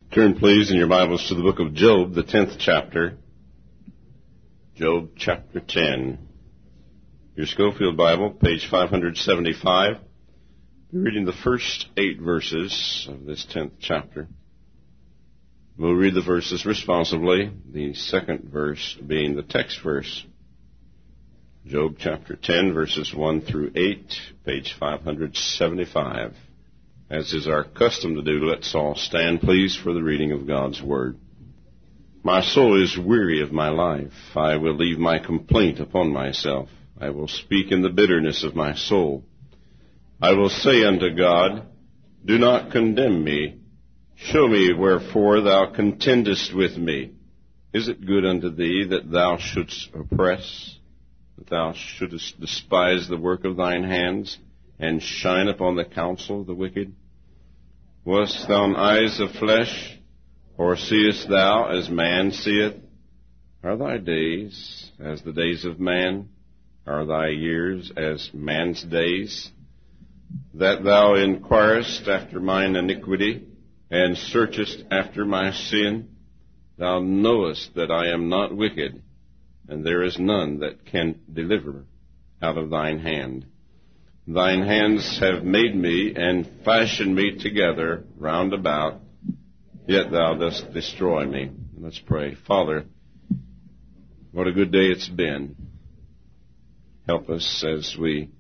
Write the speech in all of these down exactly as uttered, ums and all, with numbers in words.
Turn, please, in your Bibles to the book of Job, the tenth chapter. Job, chapter ten. Your Schofield Bible, page five seventy-five. We're reading the first eight verses of this tenth chapter. We'll read the verses responsively, the second verse being the text verse. Job, chapter ten, verses one through eight, page five seventy-five. As is our custom to do, let's all stand, please, for the reading of God's Word. My soul is weary of my life. I will leave my complaint upon myself. I will speak in the bitterness of my soul. I will say unto God, do not condemn me. Show me wherefore thou contendest with me. Is it good unto thee that thou shouldst oppress, that thou shouldest despise the work of thine hands, and shine upon the counsel of the wicked? Wast thou an eyes of flesh, or seest thou as man seeth? Are thy days as the days of man? Are thy years as man's days? That thou inquirest after mine iniquity, and searchest after my sin? Thou knowest that I am not wicked, and there is none that can deliver out of thine hand. Thine hands have made me and fashioned me together round about, yet thou dost destroy me. Let's pray. Father, what a good day it's been. Help us as we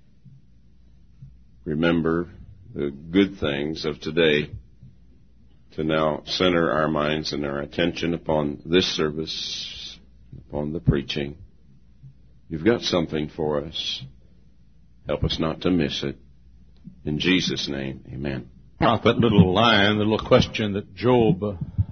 remember the good things of today to now center our minds and our attention upon this service, upon the preaching. You've got something for us. Help us not to miss it. In Jesus' name, amen. Now, that little line, the little question that Job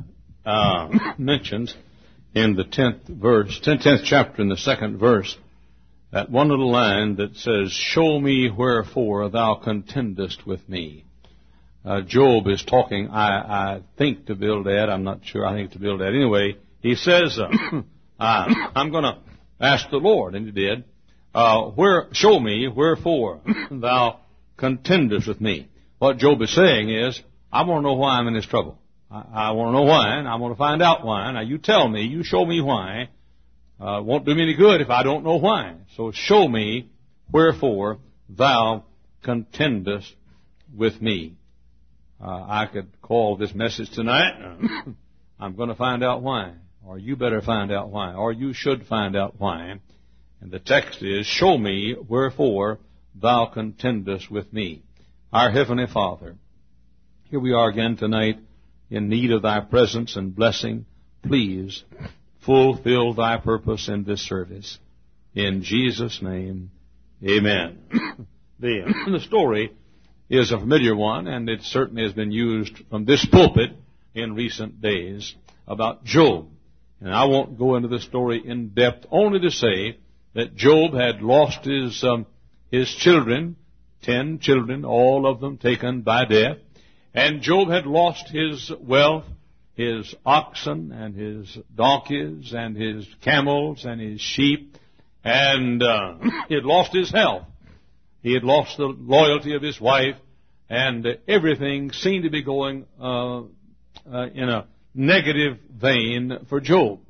uh, mentions in the tenth verse, tenth chapter in the second verse, that one little line that says, show me wherefore thou contendest with me. Uh, Job is talking, I, I think to Bildad, I'm not sure, I think to Bildad. Anyway, he says, uh, I'm going to ask the Lord, and he did. Uh, where, show me wherefore thou contendest with me. What Job is saying is, I want to know why I'm in this trouble. I, I want to know why, and I want to find out why. Now, you tell me, you show me why. Uh, won't do me any good if I don't know why. So show me wherefore thou contendest with me. Uh, I could call this message tonight, I'm going to find out why. Or you better find out why. Or you should find out why. And the text is, show me wherefore thou contendest with me. Our Heavenly Father, here we are again tonight in need of thy presence and blessing. Please fulfill thy purpose in this service. In Jesus' name, amen. the, the story is a familiar one, and it certainly has been used from this pulpit in recent days about Job. And I won't go into the story in depth, only to say that Job had lost his um, his children, ten children, all of them taken by death. And Job had lost his wealth, his oxen and his donkeys and his camels and his sheep. And uh, he had lost his health. He had lost the loyalty of his wife. And uh, everything seemed to be going uh, uh, in a negative vein for Job.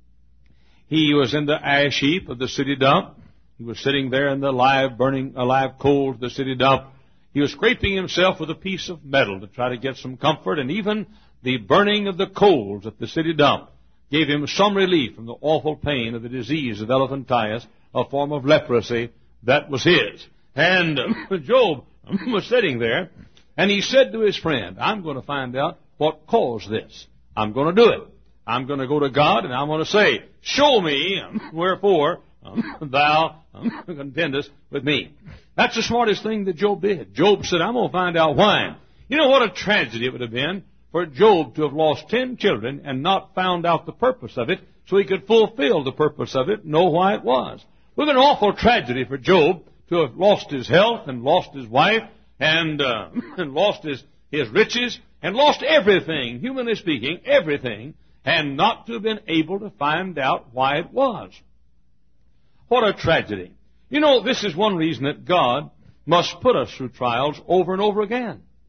He was in the ash heap of the city dump. He was sitting there in the live burning, alive coals of the city dump. He was scraping himself with a piece of metal to try to get some comfort, and even the burning of the coals at the city dump gave him some relief from the awful pain of the disease of elephantiasis, a form of leprosy that was his. And uh, Job was sitting there, and he said to his friend, I'm going to find out what caused this. I'm going to do it. I'm going to go to God, and I'm going to say, show me wherefore um, thou um, contendest with me. That's the smartest thing that Job did. Job said, I'm going to find out why. You know what a tragedy it would have been for Job to have lost ten children and not found out the purpose of it so he could fulfill the purpose of it, know why it was. It would have been an awful tragedy for Job to have lost his health and lost his wife and, uh, and lost his, his riches and lost everything, humanly speaking, everything, and not to have been able to find out why it was. What a tragedy. You know, this is one reason that God must put us through trials over and over again.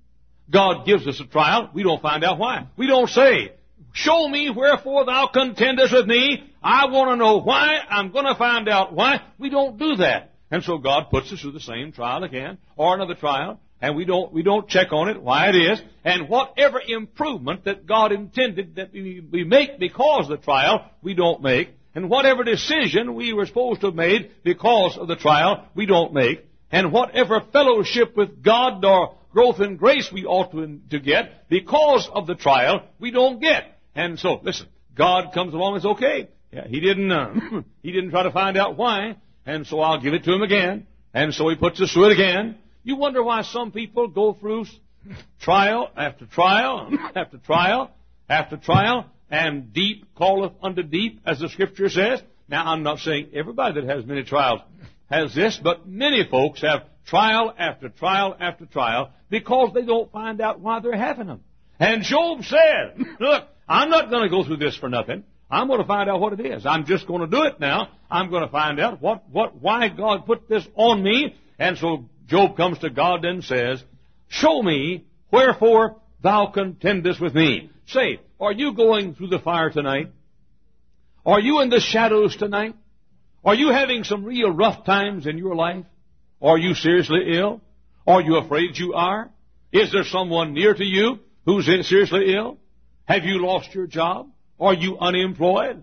God gives us a trial, we don't find out why. We don't say, show me wherefore thou contendest with me. I want to know why. I'm going to find out why. We don't do that. And so God puts us through the same trial again, or another trial, and we don't, we don't check on it, why it is. And whatever improvement that God intended that we, we make because of the trial, we don't make. And whatever decision we were supposed to have made because of the trial, we don't make. And whatever fellowship with God or growth in grace we ought to, to get because of the trial, we don't get. And so, listen, God comes along and says, okay, yeah, he didn't, uh, he didn't try to find out why, and so I'll give it to him again. And so he puts us through it again. You wonder why some people go through trial after trial after trial after trial, and deep calleth unto deep, as the Scripture says. Now, I'm not saying everybody that has many trials has this, but many folks have trial after trial after trial because they don't find out why they're having them. And Job said, look, I'm not going to go through this for nothing. I'm going to find out what it is. I'm just going to do it now. I'm going to find out what, what, why God put this on me. And so Job comes to God and says, show me wherefore thou contendest with me. Say, are you going through the fire tonight? Are you in the shadows tonight? Are you having some real rough times in your life? Are you seriously ill? Are you afraid you are? Is there someone near to you who's seriously ill? Have you lost your job? Are you unemployed?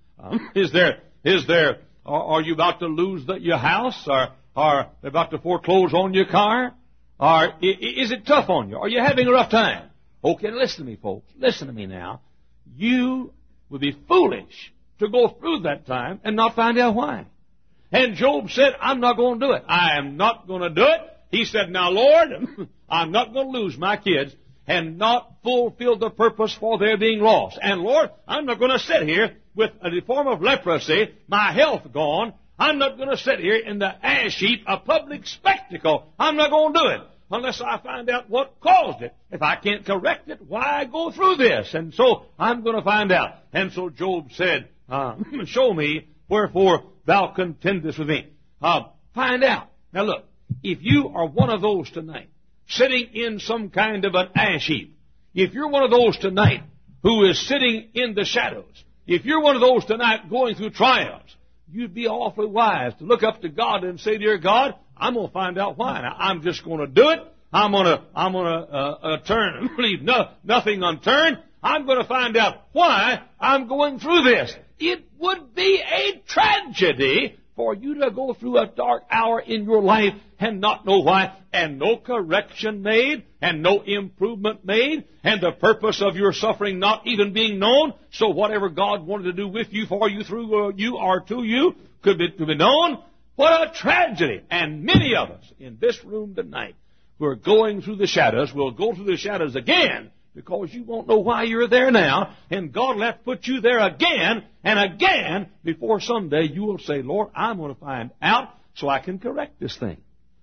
is there, is there, are, are you about to lose the, your house? Or are they about to foreclose on your car? Or is it tough on you? Are you having a rough time? Okay, listen to me, folks. Listen to me now. You would be foolish to go through that time and not find out why. And Job said, I'm not going to do it. I am not going to do it. He said, now, Lord, I'm not going to lose my kids and not fulfill the purpose for their being lost. And, Lord, I'm not going to sit here with a form of leprosy, my health gone. I'm not going to sit here in the ash heap, a public spectacle. I'm not going to do it unless I find out what caused it. If I can't correct it, why go through this? And so I'm going to find out. And so Job said, uh, show me wherefore thou contendest with me. Uh, find out. Now look, if you are one of those tonight, sitting in some kind of an ash heap, if you're one of those tonight who is sitting in the shadows, if you're one of those tonight going through trials, you'd be awfully wise to look up to God and say, dear God, I'm going to find out why. Now, I'm just going to do it. I'm going to, I'm going to uh, uh, turn, leave no, nothing unturned. I'm going to find out why I'm going through this. It would be a tragedy for you to go through a dark hour in your life and not know why, and no correction made, and no improvement made, and the purpose of your suffering not even being known. So whatever God wanted to do with you, for you, through uh, you, or to you, could be, to be known. What a tragedy. And many of us in this room tonight who are going through the shadows will go through the shadows again because you won't know why you're there now, and God will have to put you there again and again before someday you will say, Lord, I'm going to find out so I can correct this thing.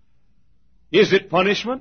Is it punishment?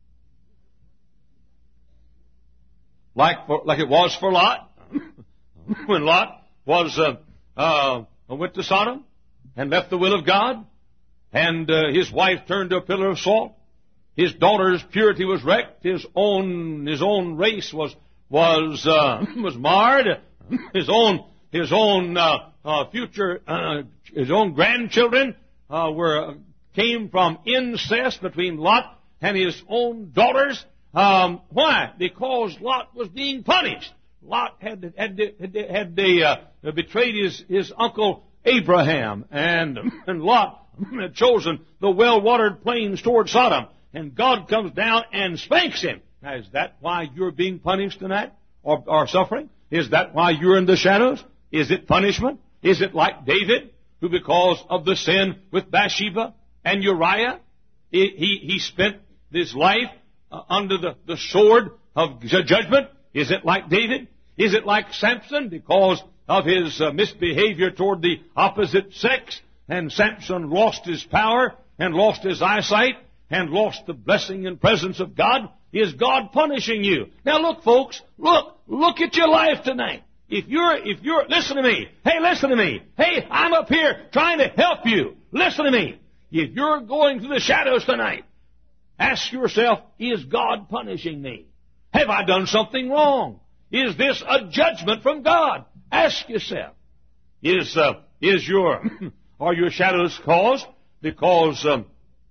Like for, like it was for Lot? When Lot was uh, uh, went to Sodom and left the will of God, and uh, his wife turned to a pillar of salt. His daughter's purity was wrecked. His own his own race was was uh, was marred. His own his own uh, uh, future uh, his own grandchildren uh, were came from incest between Lot and his own daughters. Um, why? Because Lot was being punished. Lot had had had, had they, uh, betrayed his his uncle Abraham, and and Lot had chosen the well-watered plains toward Sodom. And God comes down and spanks him. Now, is that why you're being punished tonight? Or, or suffering? Is that why you're in the shadows? Is it punishment? Is it like David, who because of the sin with Bathsheba and Uriah, he, he, he spent his life uh, under the, the sword of judgment? Is it like David? Is it like Samson because of his uh, misbehavior toward the opposite sex? And Samson lost his power and lost his eyesight and lost the blessing and presence of God? Is God punishing you? Now look, folks, look, look at your life tonight. If you're, if you're, listen to me. Hey, listen to me. Hey, I'm up here trying to help you. Listen to me. If you're going through the shadows tonight, Ask yourself, is God punishing me? Have I done something wrong? Is this a judgment from God? Ask yourself. Is, uh, is your, are your shadows caused because um,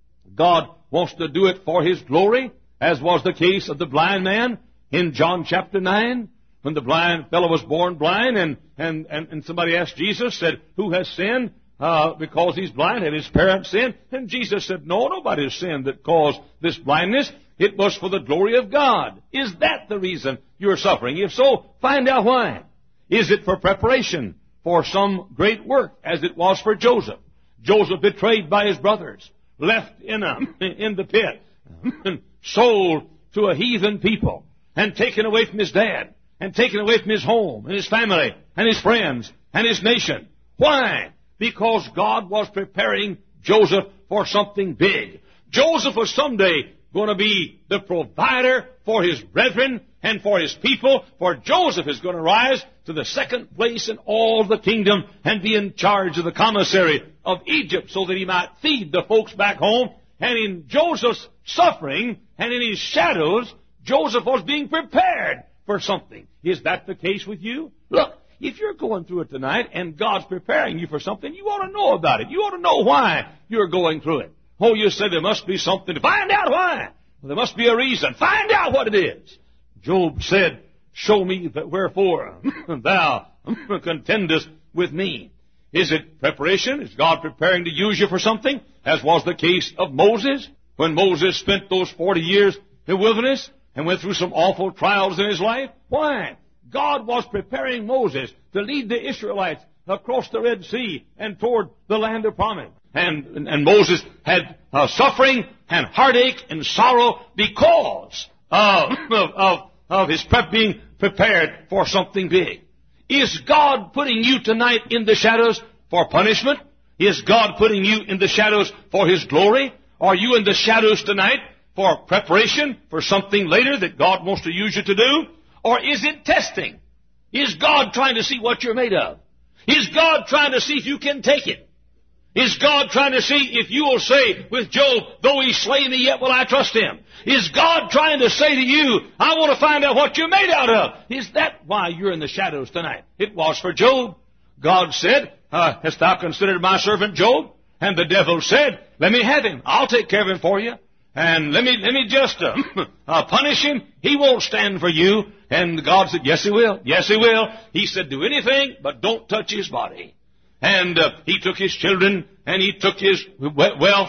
God wants to do it for His glory, as was the case of the blind man in John chapter nine, when the blind fellow was born blind, and, and, and, and somebody asked Jesus, said, who has sinned uh, because he's blind? Had his parents sinned? And Jesus said, no, nobody has sinned that caused this blindness. It was for the glory of God. Is that the reason you're suffering? If so, find out why. Is it for preparation for some great work, as it was for Joseph? Joseph, betrayed by his brothers, left in, a, in the pit, and sold to a heathen people, and taken away from his dad, and taken away from his home, and his family, and his friends, and his nation. Why? Because God was preparing Joseph for something big. Joseph was someday going to be the provider for his brethren and for his people, for Joseph is going to rise to the second place in all the kingdom and be in charge of the commissary of Egypt so that he might feed the folks back home. And in Joseph's suffering and in his shadows, Joseph was being prepared for something. Is that the case with you? Look, if you're going through it tonight and God's preparing you for something, you ought to know about it. You ought to know why you're going through it. Oh, you say there must be something. Find out why. Well, there must be a reason. Find out what it is. Job said, show me that wherefore thou contendest with me. Is it preparation? Is God preparing to use you for something? As was the case of Moses, when Moses spent those forty years in the wilderness and went through some awful trials in his life. Why? God was preparing Moses to lead the Israelites across the Red Sea and toward the land of promise. And, and, and Moses had uh, suffering and heartache and sorrow because of, of, of, of his prep being prepared for something big. Is God putting you tonight in the shadows for punishment? Is God putting you in the shadows for His glory? Are you in the shadows tonight for preparation for something later that God wants to use you to do? Or is it testing? Is God trying to see what you're made of? Is God trying to see if you can take it? Is God trying to see if you will say with Job, though he slay me, yet will I trust him? Is God trying to say to you, I want to find out what you're made out of? Is that why you're in the shadows tonight? It was for Job. God said, uh, hast thou considered my servant Job? And the devil said, let me have him. I'll take care of him for you. And let me, let me just uh, uh, punish him. He won't stand for you. And God said, yes, he will. Yes, he will. He said, do anything, but don't touch his body. And uh, he took his children, and he took his wealth.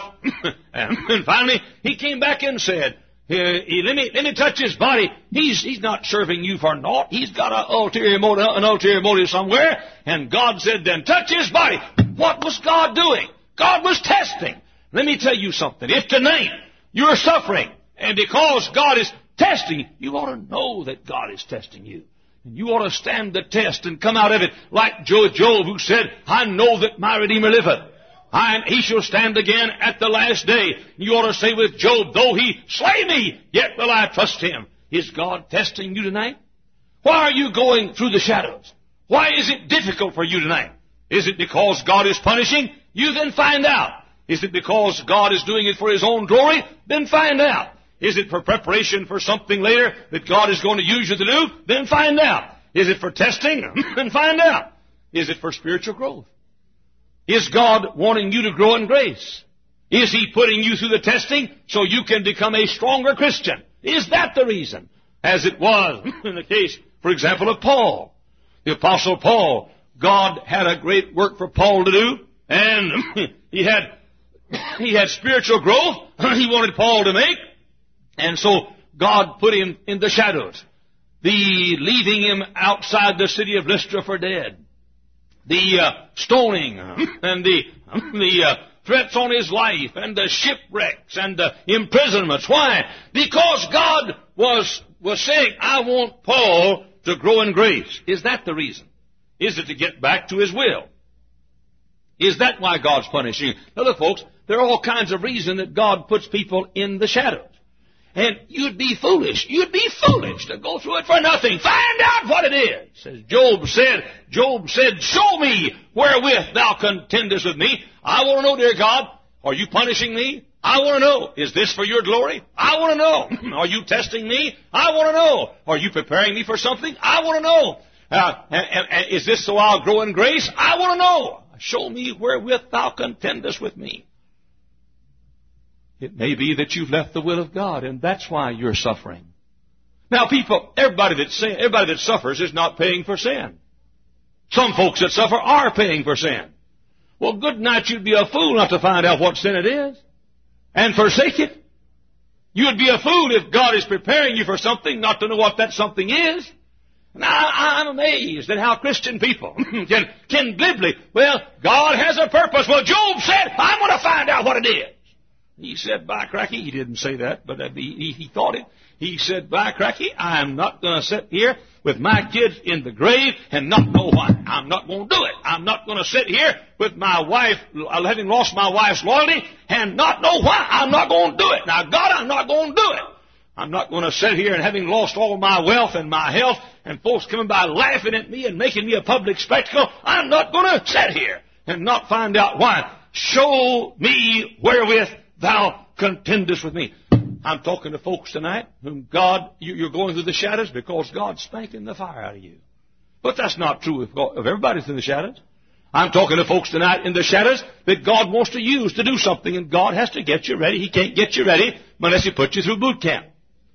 And finally, he came back and said, he, let me let me touch his body. He's he's not serving you for naught. He's got an ulterior motive, an ulterior motive somewhere. And God said, then touch his body. What was God doing? God was testing. Let me tell you something. If tonight you're suffering, and because God is testing, you ought to know that God is testing you. And you ought to stand the test and come out of it like Job, who said, I know that my Redeemer liveth. I, he shall stand again at the last day. You ought to say with Job, though he slay me, yet will I trust him. Is God testing you tonight? Why are you going through the shadows? Why is it difficult for you tonight? Is it because God is punishing? You then find out. Is it because God is doing it for His own glory? Then find out. Is it for preparation for something later that God is going to use you to do? Then find out. Is it for testing? Then find out. Is it for spiritual growth? Is God wanting you to grow in grace? Is He putting you through the testing so you can become a stronger Christian? Is that the reason? As it was in the case, for example, of Paul. The Apostle Paul, God had a great work for Paul to do, and he had he had spiritual growth he wanted Paul to make, and so God put him in the shadows. The leaving him outside the city of Lystra for dead. The uh, stoning and the the uh, threats on his life and the shipwrecks and the imprisonments. Why? Because God was was saying, I want Paul to grow in grace. Is that the reason? Is it to get back to His will? Is that why God's punishing you? Now look, folks, there are all kinds of reasons that God puts people in the shadows. And you'd be foolish. You'd be foolish to go through it for nothing. Find out what it is. As Job said, Job said, show me wherewith thou contendest with me. I want to know, dear God, are you punishing me? I want to know, is this for your glory? I want to know. Are you testing me? I want to know. Are you preparing me for something? I want to know. Uh, and, and, and is this so I'll grow in grace? I want to know. Show me wherewith thou contendest with me. It may be that you've left the will of God, and that's why you're suffering. Now, people, everybody that sin, everybody that suffers is not paying for sin. Some folks that suffer are paying for sin. Well, good night, you'd be a fool not to find out what sin it is and forsake it. You'd be a fool if God is preparing you for something not to know what that something is. Now, I'm amazed at how Christian people can, can glibly, well, God has a purpose. Well, Job said, I'm going to find out what it is. He said, by cracky, he didn't say that, but he, he thought it. He said, by cracky, I'm not going to sit here with my kids in the grave and not know why. I'm not going to do it. I'm not going to sit here with my wife, having lost my wife's loyalty, and not know why. I'm not going to do it. Now, God, I'm not going to do it. I'm not going to sit here and having lost all my wealth and my health and folks coming by laughing at me and making me a public spectacle. I'm not going to sit here and not find out why. Show me wherewith thou contendest with me. I'm talking to folks tonight whom God, you're going through the shadows because God's spanking the fire out of you. But that's not true if, God, if everybody's in the shadows. I'm talking to folks tonight in the shadows that God wants to use to do something, and God has to get you ready. He can't get you ready unless He puts you through boot camp.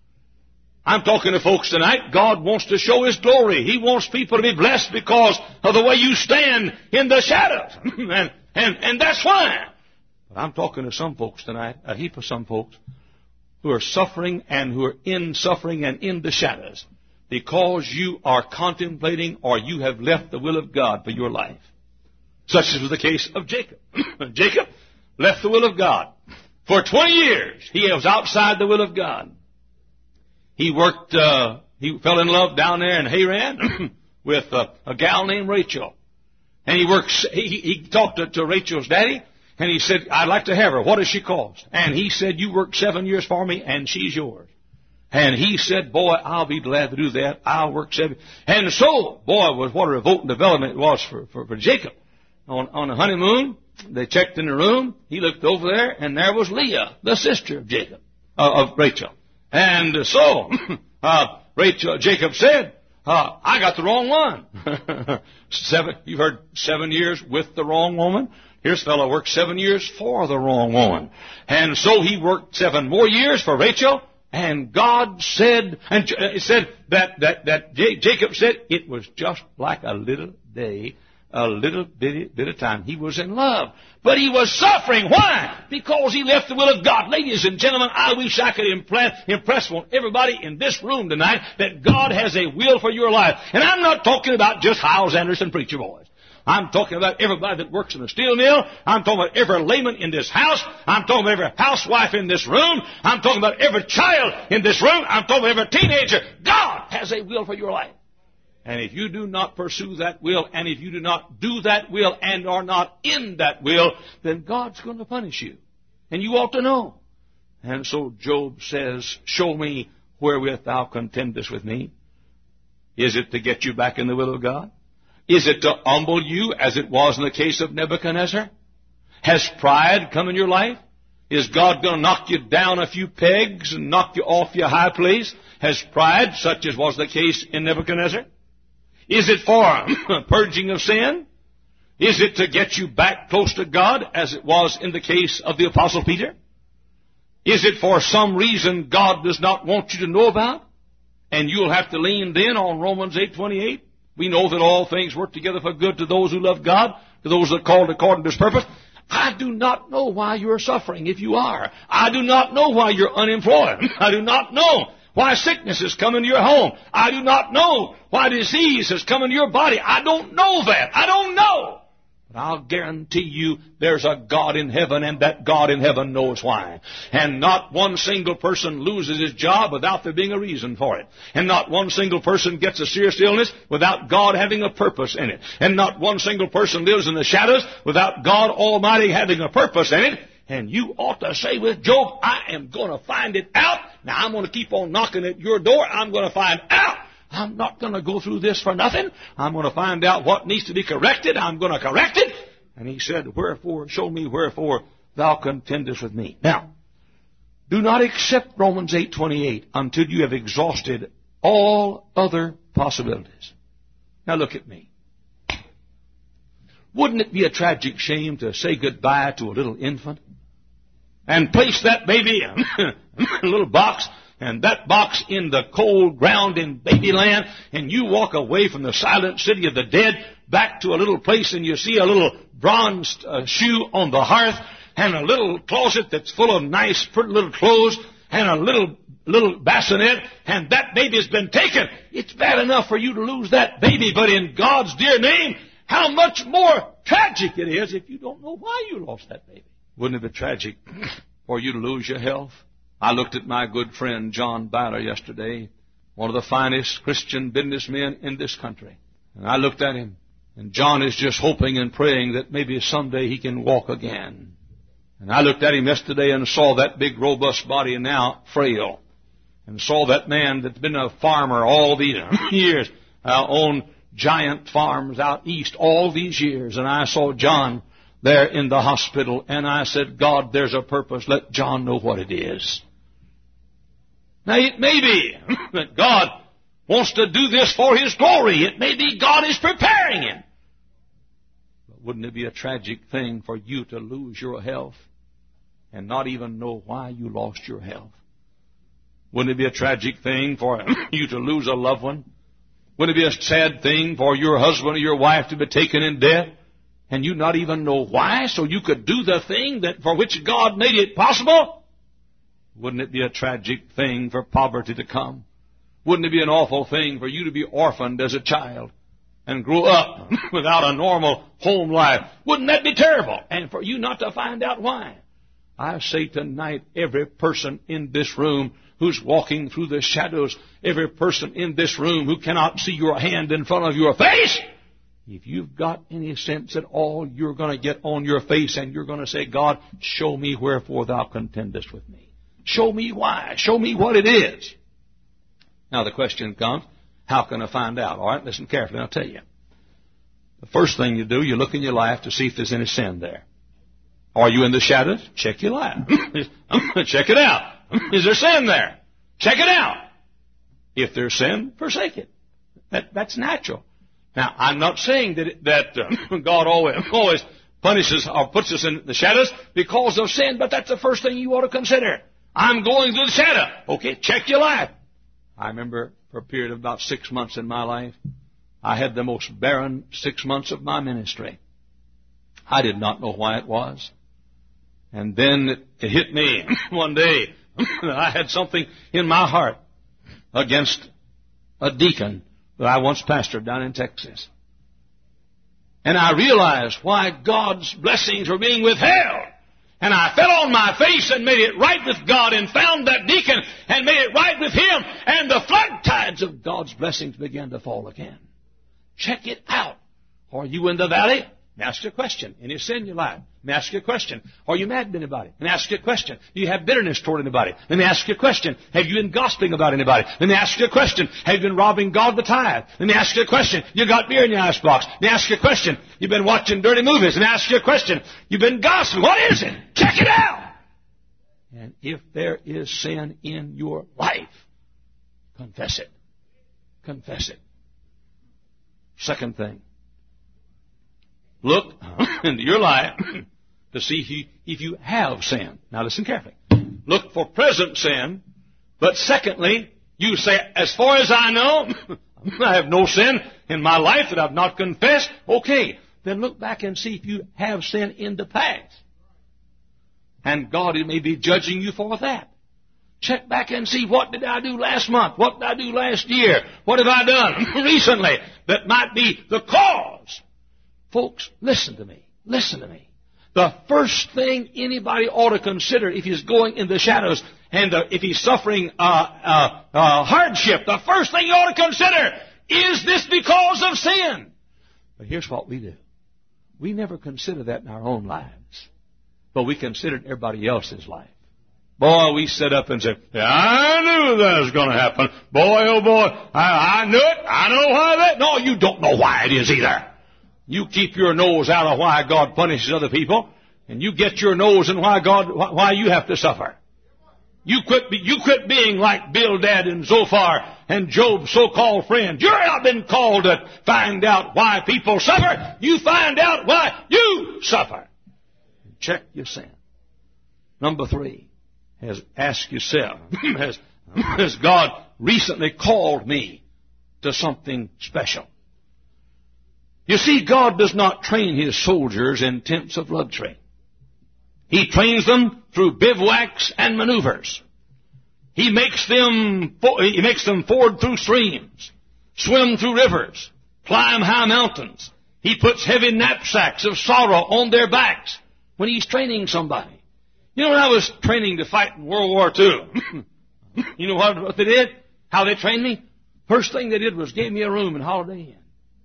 I'm talking to folks tonight, God wants to show His glory. He wants people to be blessed because of the way you stand in the shadows. and, and, and that's why. But I'm talking to some folks tonight, a heap of some folks, who are suffering and who are in suffering and in the shadows because you are contemplating or you have left the will of God for your life. Such as was the case of Jacob. Jacob left the will of God. For twenty years, he was outside the will of God. He worked, uh, he fell in love down there in Haran with uh, a gal named Rachel. And he works, he, he talked to, to Rachel's daddy. And he said, I'd like to have her. What does she cost? And he said, you worked seven years for me, and she's yours. And he said, boy, I'll be glad to do that. I'll work seven. And so, boy, was what a revolt and development it was for, for, for Jacob. On, on the honeymoon, they checked in the room. He looked over there, and there was Leah, the sister of Jacob, uh, of Rachel. And so, uh, Rachel, Jacob said, uh, I got the wrong one. seven, you've heard seven years with the wrong woman? Here's a fellow worked seven years for the wrong woman. And so he worked seven more years for Rachel. And God said, and it said that, that, that Jacob said it was just like a little day, a little bit, bit of time. He was in love. But he was suffering. Why? Because he left the will of God. Ladies and gentlemen, I wish I could impress, impress on everybody in this room tonight that God has a will for your life. And I'm not talking about just Hyles Anderson preacher boys. I'm talking about everybody that works in a steel mill. I'm talking about every layman in this house. I'm talking about every housewife in this room. I'm talking about every child in this room. I'm talking about every teenager. God has a will for your life. And if you do not pursue that will, and if you do not do that will and are not in that will, then God's going to punish you. And you ought to know. And so Job says, show me wherewith thou contendest with me. Is it to get you back in the will of God? Is it to humble you as it was in the case of Nebuchadnezzar? Has pride come in your life? Is God going to knock you down a few pegs and knock you off your high place? Has pride, such as was the case in Nebuchadnezzar? Is it for purging of sin? Is it to get you back close to God as it was in the case of the Apostle Peter? Is it for some reason God does not want you to know about? And you'll have to lean in on Romans eight twenty-eight. We know that all things work together for good to those who love God, to those that are called according to His purpose. I do not know why you're suffering if you are. I do not know why you're unemployed. I do not know why sickness has come into your home. I do not know why disease has come into your body. I don't know that. I don't know. But I'll guarantee you there's a God in heaven, and that God in heaven knows why. And not one single person loses his job without there being a reason for it. And not one single person gets a serious illness without God having a purpose in it. And not one single person lives in the shadows without God Almighty having a purpose in it. And you ought to say with Job, I am going to find it out. Now I'm going to keep on knocking at your door. I'm going to find out. I'm not going to go through this for nothing. I'm going to find out what needs to be corrected. I'm going to correct it. And he said, wherefore, show me wherefore thou contendest with me. Now, Do not accept Romans eight twenty-eight until you have exhausted all other possibilities. Now look at me. Wouldn't it be a tragic shame to say goodbye to a little infant and place that baby in a little box, and that box in the cold ground in babyland, and you walk away from the silent city of the dead back to a little place and you see a little bronze uh, shoe on the hearth and a little closet that's full of nice, pretty little clothes and a little little bassinet, and that baby's been taken. It's bad enough for you to lose that baby, but in God's dear name, how much more tragic it is if you don't know why you lost that baby. Wouldn't it be tragic for you to lose your health? I looked at my good friend John Byler yesterday, one of the finest Christian businessmen in this country. And I looked at him, and John is just hoping and praying that maybe someday he can walk again. And I looked at him yesterday and saw that big robust body now frail. And saw that man that's been a farmer all these years, uh, owned giant farms out east all these years. And I saw John there in the hospital, and I said, God, there's a purpose. Let John know what it is. Now, it may be that God wants to do this for His glory. It may be God is preparing him. But wouldn't it be a tragic thing for you to lose your health and not even know why you lost your health? Wouldn't it be a tragic thing for you to lose a loved one? Wouldn't it be a sad thing for your husband or your wife to be taken in death and you not even know why, so you could do the thing that for which God made it possible? Wouldn't it be a tragic thing for poverty to come? Wouldn't it be an awful thing for you to be orphaned as a child and grow up without a normal home life? Wouldn't that be terrible? And for you not to find out why? I say tonight, every person in this room who's walking through the shadows, every person in this room who cannot see your hand in front of your face, if you've got any sense at all, you're going to get on your face and you're going to say, God, show me wherefore thou contendest with me. Show me why. Show me what it is. Now the question comes, how can I find out? All right, listen carefully, I'll tell you. The first thing you do, you look in your life to see if there's any sin there. Are you in the shadows? Check your life. Check it out. Is there sin there? Check it out. If there's sin, forsake it. That, that's natural. Now, I'm not saying that it, that uh, God always, always punishes or puts us in the shadows because of sin, but that's the first thing you ought to consider. I'm going through the shadow. Okay, check your life. I remember for a period of about six months in my life, I had the most barren six months of my ministry. I did not know why it was. And then it, it hit me one day. I had something in my heart against a deacon that I once pastored down in Texas. And I realized why God's blessings were being withheld. And I fell on my face and made it right with God and found that deacon and made it right with him. And the flood tides of God's blessings began to fall again. Check it out. Are you in the valley? Let me ask you a question. Any sin in your life? Let me ask you a question. Are you mad at anybody? Let me ask you a question. Do you have bitterness toward anybody? Let me ask you a question. Have you been gossiping about anybody? Let me ask you a question. Have you been robbing God the tithe? Let me ask you a question. You got beer in your icebox. Let me ask you a question. You've been watching dirty movies. Let me ask you a question. You've been gossiping. What is it? Check it out. And if there is sin in your life, confess it. Confess it. Second thing. Look into your life to see if you have sin. Now listen carefully. Look for present sin. But secondly, you say, as far as I know, I have no sin in my life that I've not confessed. Okay, then look back and see if you have sin in the past. And God may be judging you for that. Check back and see, what did I do last month? What did I do last year? What have I done recently that might be the cause? Folks, listen to me. Listen to me. The first thing anybody ought to consider if he's going in the shadows and uh, if he's suffering uh, uh, uh, hardship, the first thing you ought to consider, is this because of sin? But here's what we do. We never consider that in our own lives, but we consider it in everybody else's life. Boy, we sit up and say, yeah, I knew that was going to happen. Boy, oh boy, I, I knew it. I know why that. No, you don't know why it is either. You keep your nose out of why God punishes other people, and you get your nose in why God, why you have to suffer. You quit, be, you quit being like Bildad and Zophar and Job's so-called friends. You're not been called to find out why people suffer. You find out why you suffer. Check your sin. Number three, has ask yourself, has, has God recently called me to something special? You see, God does not train His soldiers in tents of luxury. He trains them through bivouacs and maneuvers. He makes them, he makes them ford through streams, swim through rivers, climb high mountains. He puts heavy knapsacks of sorrow on their backs when He's training somebody. You know, when I was training to fight in World War Two, you know what, what they did? How they trained me? First thing they did was gave me a room in Holiday Inn.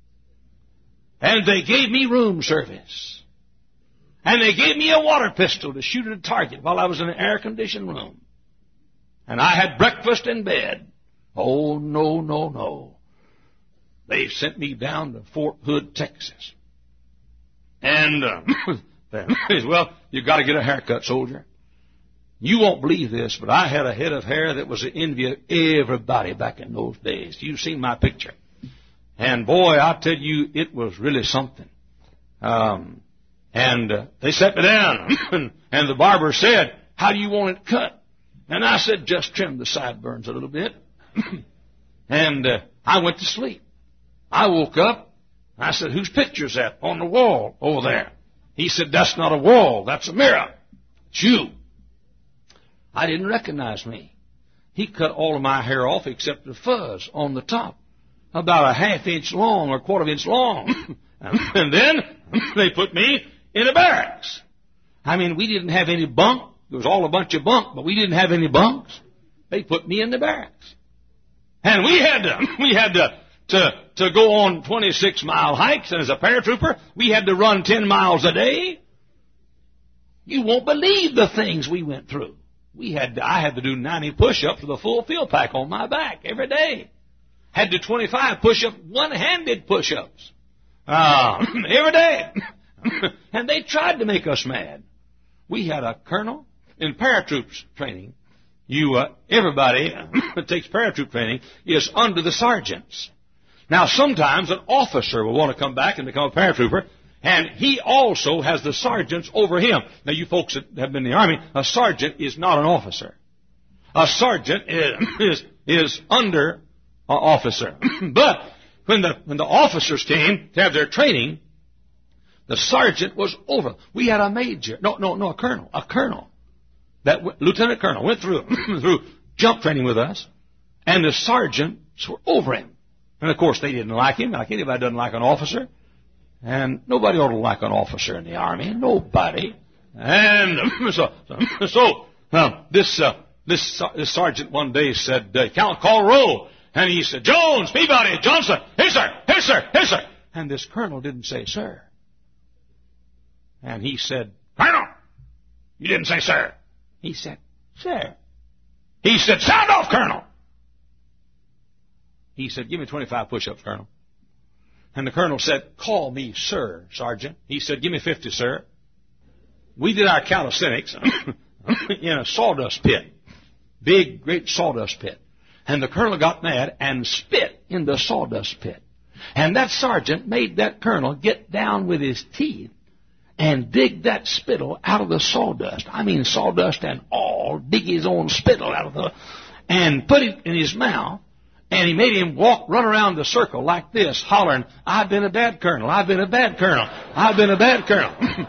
And they gave me room service. And they gave me a water pistol to shoot at a target while I was in an air-conditioned room. And I had breakfast in bed. Oh, no, no, no. They sent me down to Fort Hood, Texas. And, uh, well, you've got to get a haircut, soldier. You won't believe this, but I had a head of hair that was the envy of everybody back in those days. You've seen my picture. And boy, I tell you, it was really something. Um, and uh, they set me down, and, and the barber said, how do you want it cut? And I said, just trim the sideburns a little bit. and uh, I went to sleep. I woke up. I said, whose picture's that on the wall over there? He said, that's not a wall. That's a mirror. It's you. I didn't recognize me. He cut all of my hair off except the fuzz on the top, about a half inch long or a quarter of inch long. And then they put me in a barracks. I mean, we didn't have any bunk. It was all a bunch of bunk, but we didn't have any bunks. They put me in the barracks. And we had to, we had to, to, to go on twenty-six mile hikes, and as a paratrooper, we had to run ten miles a day. You won't believe the things we went through. We had to, I had to do ninety push-ups with a full field pack on my back every day. Had to twenty-five push-ups, one-handed push-ups, uh, every day. And they tried to make us mad. We had a colonel in paratroops training. You, uh, everybody that takes paratroop training is under the sergeants. Now, sometimes an officer will want to come back and become a paratrooper, and he also has the sergeants over him. Now, you folks that have been in the Army, a sergeant is not an officer. A sergeant is, is, is under an officer. But when the, when the officers came to have their training, the sergeant was over. We had a major, no, no, no, a colonel, a colonel, that lieutenant colonel went through through jump training with us, and the sergeants were over him. And of course, they didn't like him, like anybody doesn't like an officer. And nobody ought to like an officer in the Army. Nobody. And so, so, so uh, this, uh, this this sergeant one day said, uh, "Count, call roll." And he said, "Jones, Peabody, Johnson, here, sir, here, sir, here, sir." And this colonel didn't say, "Sir." And he said, "Colonel, you didn't say sir." He said, "Sir." He said, "Sound off, Colonel." He said, "Give me twenty-five push-ups, Colonel." And the colonel said, "Call me sir, Sergeant." He said, "Give me fifty, sir." We did our calisthenics in a sawdust pit. Big, great sawdust pit. And the colonel got mad and spit in the sawdust pit. And that sergeant made that colonel get down with his teeth and dig that spittle out of the sawdust. I mean sawdust and all. Dig his own spittle out of the... and put it in his mouth. And he made him walk, run around the circle like this, hollering, "I've been a bad colonel, I've been a bad colonel, I've been a bad colonel."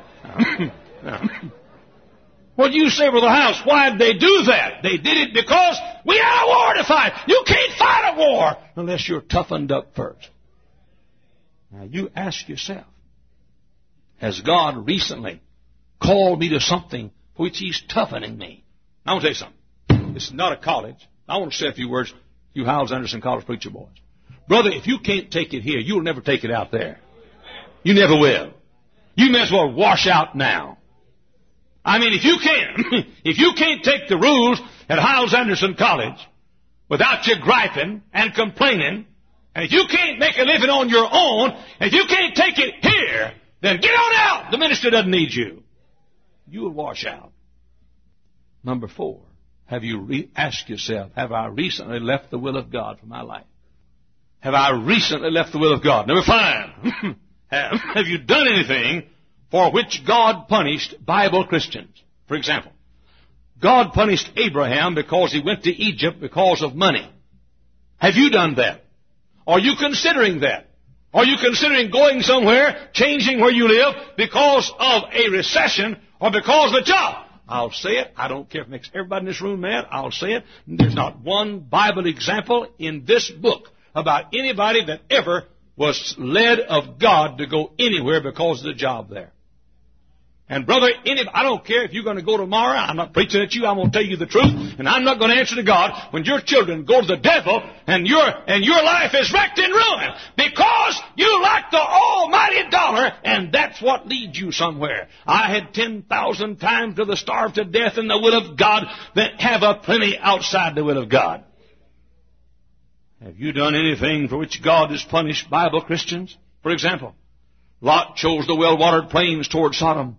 Well, you say, Brother House, why did they do that? They did it because we had a war to fight. You can't fight a war unless you're toughened up first. Now, you ask yourself, has God recently called me to something for which He's toughening me? I want to tell you something. This is not a college. I want to say a few words. You Hiles Anderson College preacher boys. Brother, if you can't take it here, you'll never take it out there. You never will. You may as well wash out now. I mean, if you can't, if you can't take the rules at Hiles Anderson College without you griping and complaining, and if you can't make a living on your own, and if you can't take it here, then get on out. The minister doesn't need you. You'll wash out. Number four. Have you re- asked yourself, have I recently left the will of God for my life? Have I recently left the will of God? Number five, have, have you done anything for which God punished Bible Christians? For example, God punished Abraham because he went to Egypt because of money. Have you done that? Are you considering that? Are you considering going somewhere, changing where you live because of a recession or because of a job? I'll say it. I don't care if it makes everybody in this room mad. I'll say it. There's not one Bible example in this book about anybody that ever was led of God to go anywhere because of the job there. And brother, any, I don't care if you're going to go tomorrow. I'm not preaching at you. I'm going to tell you the truth. And I'm not going to answer to God when your children go to the devil and your, and your life is wrecked and ruined because you like the almighty dollar, and that's what leads you somewhere. I had ten thousand times to the starve to death in the will of God that have a plenty outside the will of God. Have you done anything for which God has punished Bible Christians? For example, Lot chose the well-watered plains toward Sodom.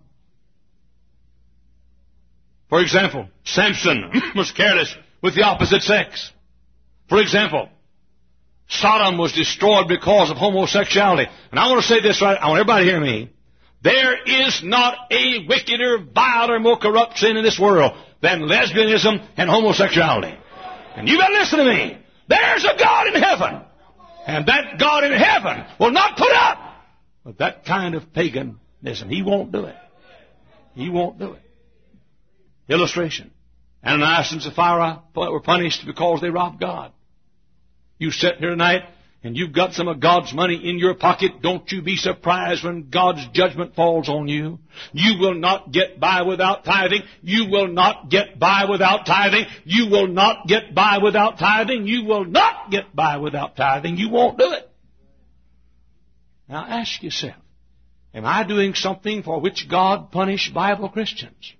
For example, Samson was careless with the opposite sex. For example, Sodom was destroyed because of homosexuality. And I want to say this right, I want everybody to hear me. There is not a wickeder, viler, more corrupt sin in this world than lesbianism and homosexuality. And you better listen to me. There's a God in heaven. And that God in heaven will not put up with that kind of paganism. He won't do it. He won't do it. Illustration. Ananias and Sapphira were punished because they robbed God. You sit here tonight and you've got some of God's money in your pocket. Don't you be surprised when God's judgment falls on you. You will not get by without tithing. You will not get by without tithing. You will not get by without tithing. You will not get by without tithing. You won't do it. Now ask yourself, am I doing something for which God punished Bible Christians?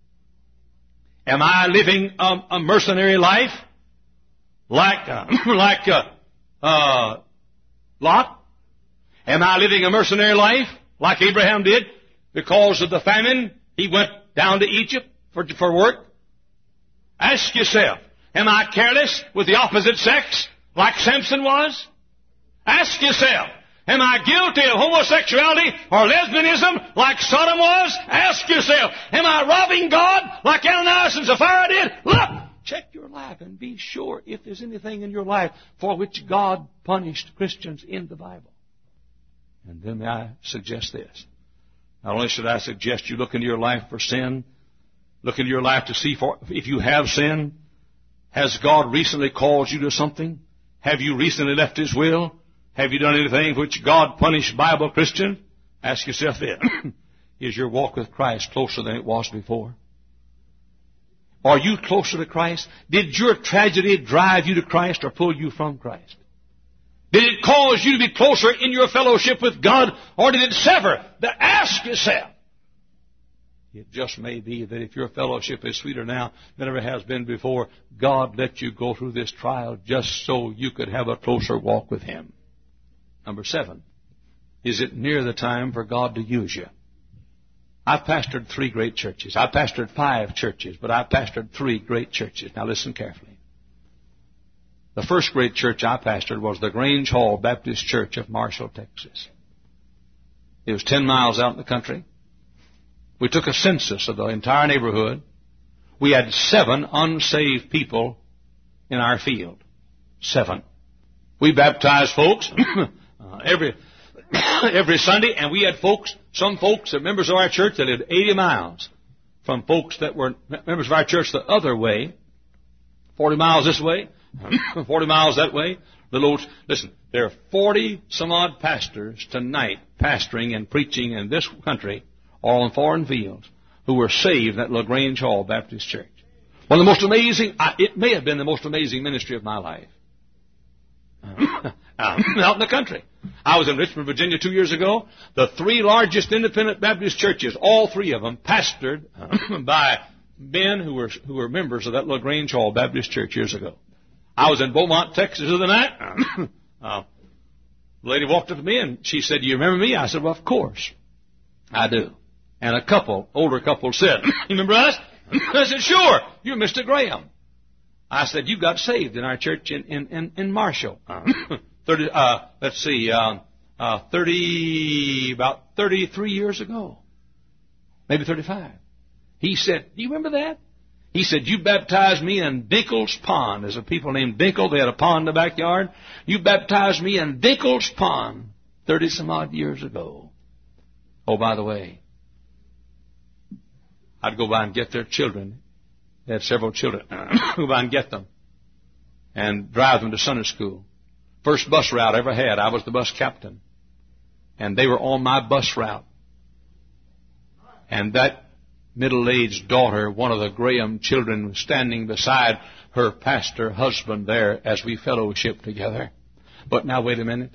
Am I living a, a mercenary life like uh, like uh, uh, Lot? Am I living a mercenary life like Abraham did? Because of the famine, he went down to Egypt for, for work. Ask yourself, am I careless with the opposite sex like Samson was? Ask yourself, am I guilty of homosexuality or lesbianism like Sodom was? Ask yourself, am I robbing God like Ananias and Sapphira did? Look, check your life and be sure if there's anything in your life for which God punished Christians in the Bible. And then may I suggest this. Not only should I suggest you look into your life for sin, look into your life to see for, if you have sinned. Has God recently called you to something? Have you recently left His will? Have you done anything for which God punished Bible Christian? Ask yourself this. Is your walk with Christ closer than it was before? Are you closer to Christ? Did your tragedy drive you to Christ or pull you from Christ? Did it cause you to be closer in your fellowship with God, or did it sever? Ask yourself. It just may be that if your fellowship is sweeter now than ever has been before, God let you go through this trial just so you could have a closer walk with Him. Number seven, is it near the time for God to use you? I've pastored three great churches. I've pastored five churches, but I've pastored three great churches. Now listen carefully. The first great church I pastored was the Grange Hall Baptist Church of Marshall, Texas. It was ten miles out in the country. We took a census of the entire neighborhood. We had seven unsaved people in our field. Seven. We baptized folks uh, every every Sunday, and we had folks, some folks, members of our church that lived eighty miles from folks that were members of our church the other way, forty miles this way, forty miles that way. Little old, listen, there are forty some odd pastors tonight pastoring and preaching in this country, all in foreign fields, who were saved at LaGrange Hall Baptist Church. One of the most amazing, it may have been the most amazing ministry of my life. Out in the country. I was in Richmond, Virginia two years ago. The three largest independent Baptist churches, all three of them, pastored by men who were who were members of that LaGrange Hall Baptist Church years ago. I was in Beaumont, Texas the other night. uh, the lady walked up to me and she said, "Do you remember me?" I said, "Well, of course I do." And a couple, older couple said, "You remember us?" I said, "Sure, you're Mister Graham." I said, you got saved in our church in, in, in, in Marshall. thirty, uh, let's see, uh, uh, thirty, about thirty-three years ago. Maybe thirty-five. He said, do you remember that? He said, you baptized me in Dinkle's Pond. There's a people named Dinkle. They had a pond in the backyard. You baptized me in Dinkle's Pond thirty some odd years ago. Oh, by the way, I'd go by and get their children. They had several children. Go by and get them and drive them to Sunday school. First bus route I ever had. I was the bus captain. And they were on my bus route. And that middle-aged daughter, one of the Graham children, was standing beside her pastor husband there as we fellowship together. But now wait a minute.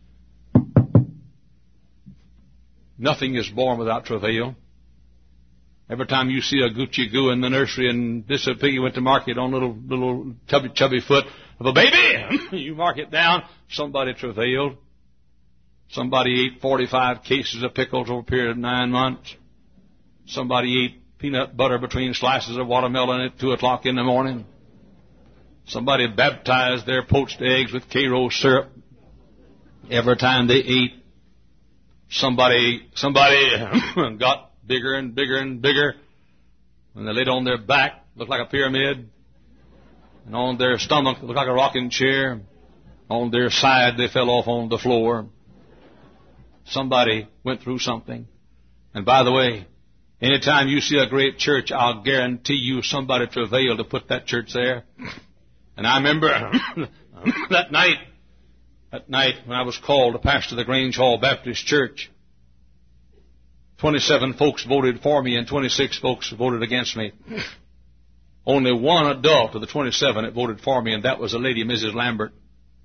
Nothing is born without travail. Every time you see a Gucci goo in the nursery and this a piggy went to market on little little chubby chubby foot of a baby, you mark it down. Somebody travailed. Somebody ate forty-five cases of pickles over a period of nine months. Somebody ate peanut butter between slices of watermelon at two o'clock in the morning. Somebody baptized their poached eggs with Karo syrup every time they ate. Somebody, somebody got bigger and bigger and bigger. When they laid on their back, looked like a pyramid. And on their stomach, looked like a rocking chair. On their side, they fell off on the floor. Somebody went through something. And by the way, anytime you see a great church, I'll guarantee you somebody travailed to put that church there. And I remember that night, that night when I was called to pastor the Grange Hall Baptist Church, twenty-seven folks voted for me and twenty-six folks voted against me. Only one adult of the twenty-seven that voted for me, and that was a lady, Missus Lambert.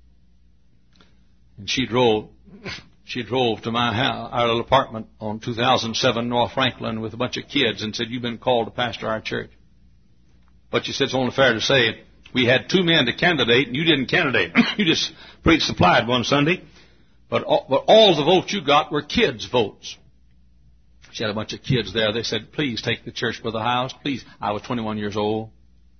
And she drove, she drove to my house, our little apartment on two thousand seven North Franklin with a bunch of kids and said, you've been called to pastor our church. But she said, it's only fair to say, we had two men to candidate, and you didn't candidate. You just preached supplied one Sunday. But all, but all the votes you got were kids' votes. She had a bunch of kids there. They said, please take the church by the house. Please. I was twenty-one years old.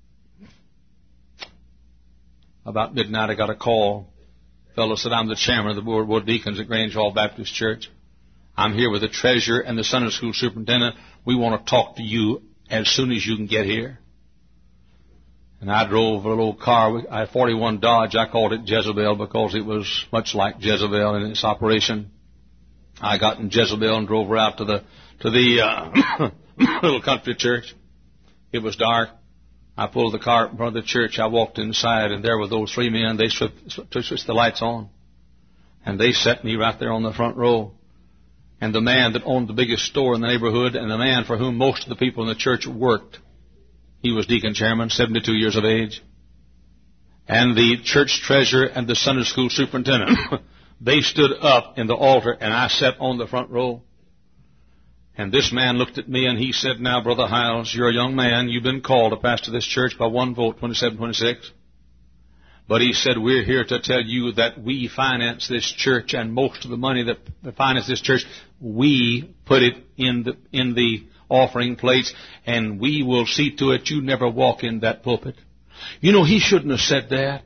About midnight, I got a call. A fellow said, I'm the chairman of the board, board of deacons at Grange Hall Baptist Church. I'm here with the treasurer and the Sunday school superintendent. We want to talk to you as soon as you can get here. And I drove a little car. I had forty-one Dodge. I called it Jezebel because it was much like Jezebel in its operation. I got in Jezebel and drove her out to the to the uh, little country church. It was dark. I pulled the car in front of the church. I walked inside, and there were those three men. They switched, switched the lights on, and they set me right there on the front row. And the man that owned the biggest store in the neighborhood, and the man for whom most of the people in the church worked, he was deacon chairman, seventy-two years of age. And the church treasurer and the Sunday school superintendent, they stood up in the altar, and I sat on the front row. And this man looked at me, and he said, now, Brother Hiles, you're a young man. You've been called to pastor this church by one vote, twenty-seven twenty-six. But he said, we're here to tell you that we finance this church, and most of the money that finances this church, we put it in the in the offering plates, and we will see to it you never walk in that pulpit. You know, he shouldn't have said that.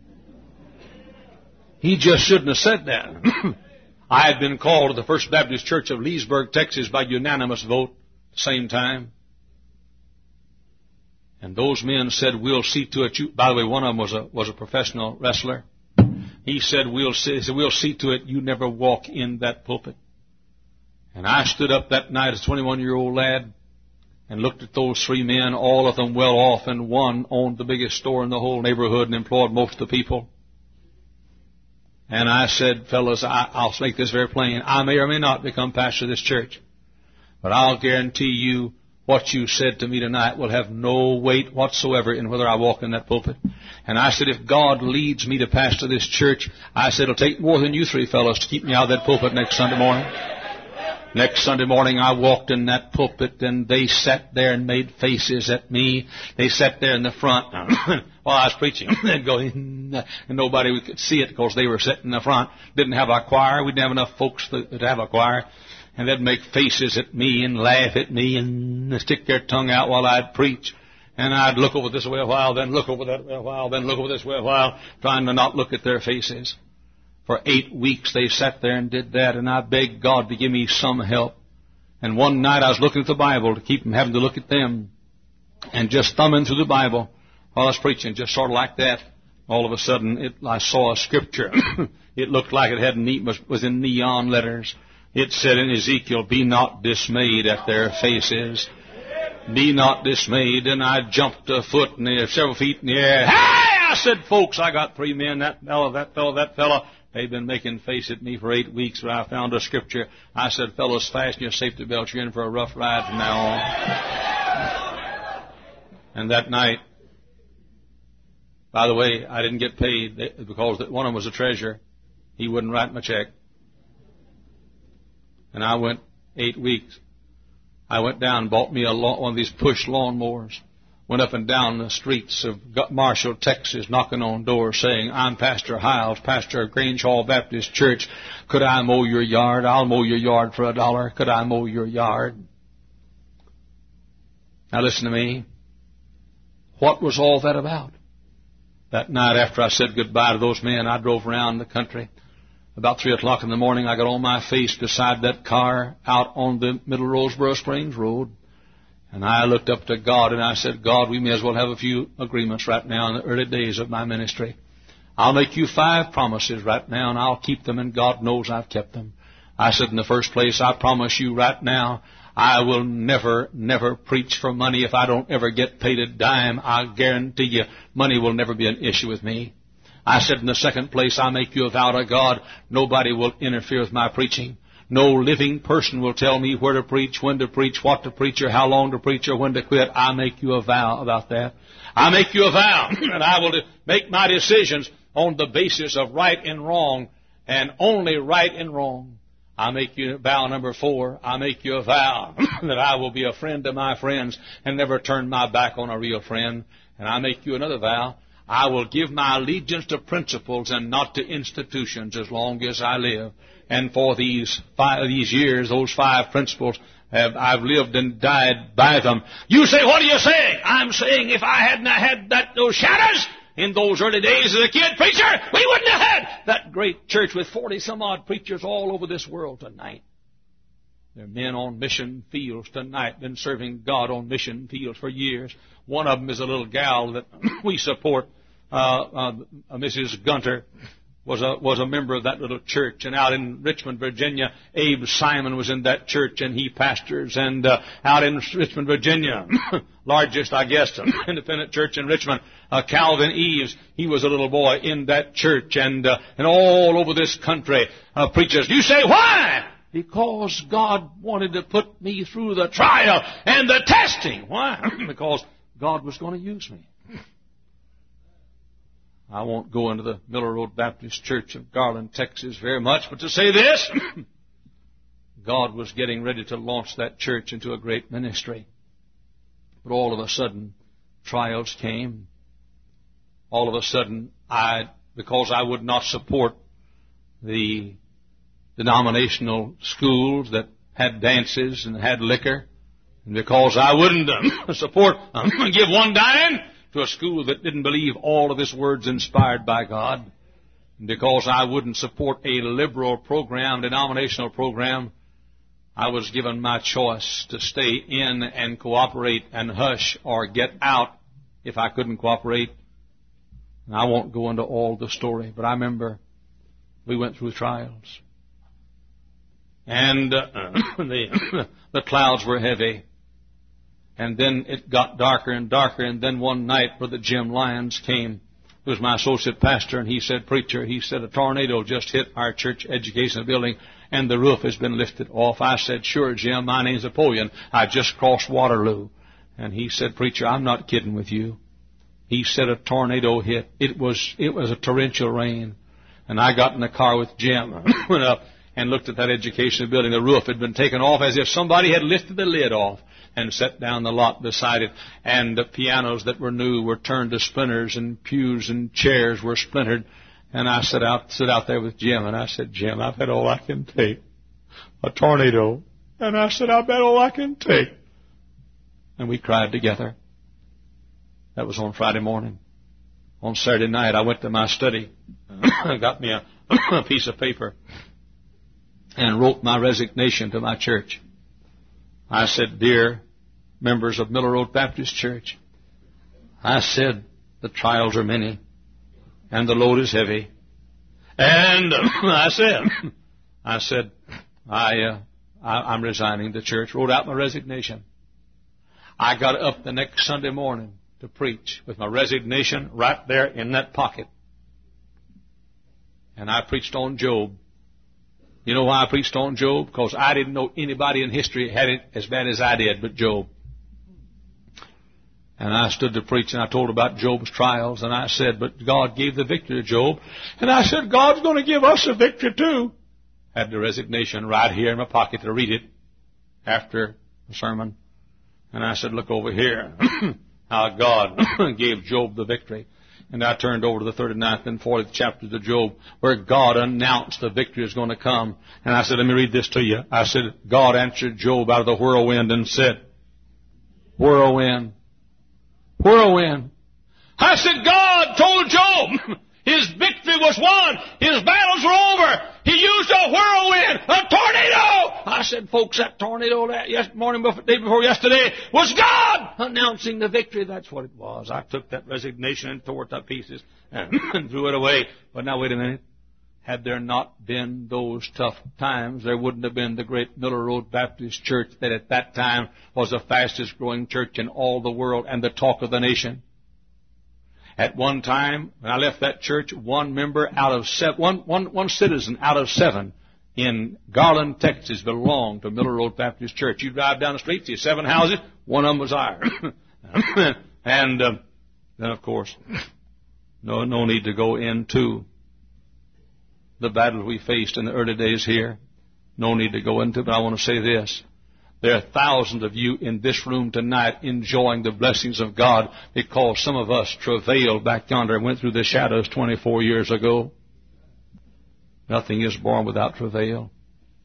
He just shouldn't have said that. I had been called to the First Baptist Church of Leesburg, Texas by unanimous vote at the same time. And those men said, we'll see to it you... By the way, one of them was a was a professional wrestler. He said, we'll see, he said, we'll see to it you never walk in that pulpit. And I stood up that night as a twenty-one-year-old lad and looked at those three men, all of them well off, and one owned the biggest store in the whole neighborhood and employed most of the people. And I said, fellas, I, I'll make this very plain. I may or may not become pastor of this church, but I'll guarantee you what you said to me tonight will have no weight whatsoever in whether I walk in that pulpit. And I said, if God leads me to pastor this church, I said, it'll take more than you three fellows to keep me out of that pulpit next Sunday morning. Next Sunday morning, I walked in that pulpit, and they sat there and made faces at me. They sat there in the front while I was preaching. They'd go in, and nobody could see it because they were sitting in the front. Didn't have a choir. We didn't have enough folks to, to have a choir. And they'd make faces at me and laugh at me and stick their tongue out while I'd preach. And I'd look over this way a while, then look over that way a while, then look over this way a while, trying to not look at their faces. For eight weeks they sat there and did that, and I begged God to give me some help. And one night I was looking at the Bible to keep from having to look at them, and just thumbing through the Bible while I was preaching, just sort of like that. All of a sudden, it, I saw a scripture. It looked like it had ne- was in neon letters. It said in Ezekiel, "Be not dismayed at their faces. Be not dismayed." And I jumped a foot in the several feet in the air. Hey! I said, "Folks, I got three men, that fellow, that fellow, that fellow. They've been making face at me for eight weeks, but I found a scripture." I said, "Fellows, fasten your safety belts. You're in for a rough ride from now on." And that night, by the way, I didn't get paid because one of them was a treasurer. He wouldn't write my check. And I went eight weeks. I went down and bought me a lawn, one of these push lawnmowers. Went up and down the streets of Marshall, Texas, knocking on doors saying, "I'm Pastor Hiles, pastor of Grange Hall Baptist Church. Could I mow your yard? I'll mow your yard for a dollar. Could I mow your yard?" Now listen to me. What was all that about? That night after I said goodbye to those men, I drove around the country. About three o'clock in the morning, I got on my face beside that car out on the Middle Roseboro Springs Road. And I looked up to God and I said, "God, we may as well have a few agreements right now in the early days of my ministry. I'll make you five promises right now and I'll keep them, and God knows I've kept them." I said, "In the first place, I promise you right now, I will never, never preach for money. If I don't ever get paid a dime, I guarantee you money will never be an issue with me." I said, "In the second place, I make you a vow to God, nobody will interfere with my preaching. No living person will tell me where to preach, when to preach, what to preach, or how long to preach, or when to quit. I make you a vow about that. I make you a vow that I will make my decisions on the basis of right and wrong, and only right and wrong. I make you a vow number four. I make you a vow that I will be a friend to my friends and never turn my back on a real friend. And I make you another vow. I will give my allegiance to principles and not to institutions as long as I live. And for these five, these years, those five principles, have, I've lived and died by them." You say, "What are you saying?" I'm saying if I hadn't had that, those shadows in those early days as a kid preacher, we wouldn't have had that great church with forty some odd preachers all over this world tonight. There are men on mission fields tonight, been serving God on mission fields for years. One of them is a little gal that we support, uh, uh, Missus Gunter. was a was a member of that little church. And out in Richmond, Virginia, Abe Simon was in that church, and he pastors. And uh, out in Richmond, Virginia, largest, I guess, independent church in Richmond, uh, Calvin Eves, he was a little boy in that church. And uh, and all over this country, uh, preachers. You say, why? Because God wanted to put me through the trial and the testing. Why? Because God was going to use me. I won't go into the Miller Road Baptist Church of Garland, Texas very much, but to say this, God was getting ready to launch that church into a great ministry. But all of a sudden, trials came. All of a sudden, I, because I would not support the denominational schools that had dances and had liquor, and because I wouldn't uh, support, uh, give one dime to a school that didn't believe all of its words inspired by God, and because I wouldn't support a liberal program, denominational program, I was given my choice to stay in and cooperate and hush or get out if I couldn't cooperate. And I won't go into all the story, but I remember we went through trials. And uh, the, the clouds were heavy. And then it got darker and darker. And then one night, Brother Jim Lyons came, who was my associate pastor, and he said, "Preacher," he said, "a tornado just hit our church education building, and the roof has been lifted off." I said, "Sure, Jim, my name's Napoleon. I just crossed Waterloo." And he said, "Preacher, I'm not kidding with you." He said, "A tornado hit. It was, it was a torrential rain." And I got in the car with Jim, went up and looked at that education building. The roof had been taken off as if somebody had lifted the lid off and set down the lot beside it. And the pianos that were new were turned to splinters, and pews and chairs were splintered. And I sat out, sit out there with Jim, and I said, "Jim, I've had all I can take. A tornado." And I said, "I've had all I can take." And we cried together. That was on Friday morning. On Saturday night, I went to my study, got me a, a piece of paper, and wrote my resignation to my church. I said, "Dear members of Miller Road Baptist Church," I said, "the trials are many, and the load is heavy." And I said, I said, I, uh, I, I'm resigning the church. Wrote out my resignation. I got up the next Sunday morning to preach with my resignation right there in that pocket. And I preached on Job. You know why I preached on Job? Because I didn't know anybody in history had it as bad as I did but Job. And I stood to preach, and I told about Job's trials, and I said, but God gave the victory to Job. And I said, God's going to give us a victory too. Had the resignation right here in my pocket to read it after the sermon. And I said, look over here, how God gave Job the victory. And I turned over to the thirty-ninth and fortieth chapters of Job, where God announced the victory is going to come. And I said, let me read this to you. I said, God answered Job out of the whirlwind and said, whirlwind, whirlwind. I said, God told Job his victory was won. His battles were over. He used a whirlwind, a tornado. I said, folks, that tornado that yes, morning before, day before yesterday was God announcing the victory. That's what it was. I took that resignation and tore it to pieces and, and threw it away. But now, wait a minute. Had there not been those tough times, there wouldn't have been the great Miller Road Baptist Church that at that time was the fastest growing church in all the world and the talk of the nation. At one time, when I left that church, one member out of seven, one, one, one citizen out of seven in Garland, Texas belonged to Miller Road Baptist Church. You drive down the street, see seven houses, one of them was ours. And uh, then, of course, no, no need to go into the battle we faced in the early days here. No need to go into it, but I want to say this. There are thousands of you in this room tonight enjoying the blessings of God because some of us travailed back yonder and went through the shadows twenty-four years ago. Nothing is born without travail.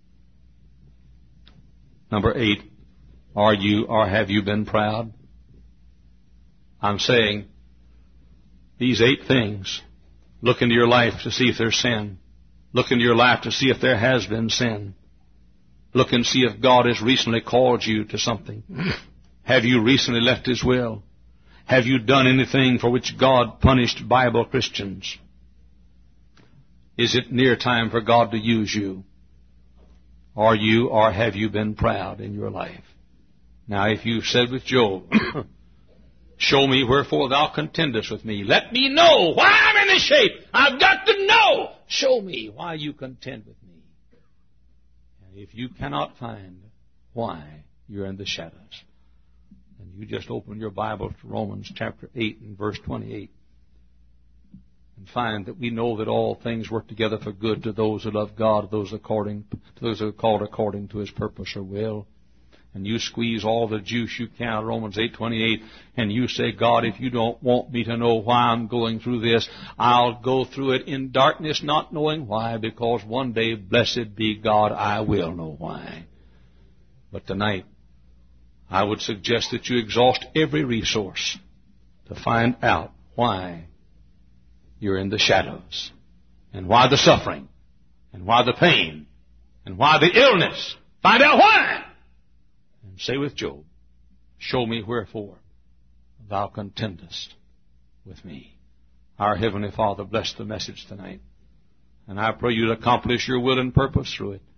Number eight, are you or have you been proud? I'm saying these eight things. Look into your life to see if there's sin. Look into your life to see if there has been sin. Look and see if God has recently called you to something. Have you recently left His will? Have you done anything for which God punished Bible Christians? Is it near time for God to use you? Are you or have you been proud in your life? Now, if you said with Job, show me wherefore thou contendest with me. Let me know why I'm in this shape. I've got to know. Show me why you contend with me. If you cannot find why you're in the shadows, then you just open your Bible to Romans chapter eight and verse twenty-eight and find that we know that all things work together for good to those who love God, to those according to those who are called according to His purpose or will. And you squeeze all the juice you can out of Romans eight twenty-eight, and you say, God, if you don't want me to know why I'm going through this, I'll go through it in darkness, not knowing why, because one day, blessed be God, I will know why. But tonight, I would suggest that you exhaust every resource to find out why you're in the shadows, and why the suffering, and why the pain, and why the illness. Find out why! Say with Job, show me wherefore thou contendest with me. Our Heavenly Father, bless the message tonight. And I pray you to accomplish your will and purpose through it.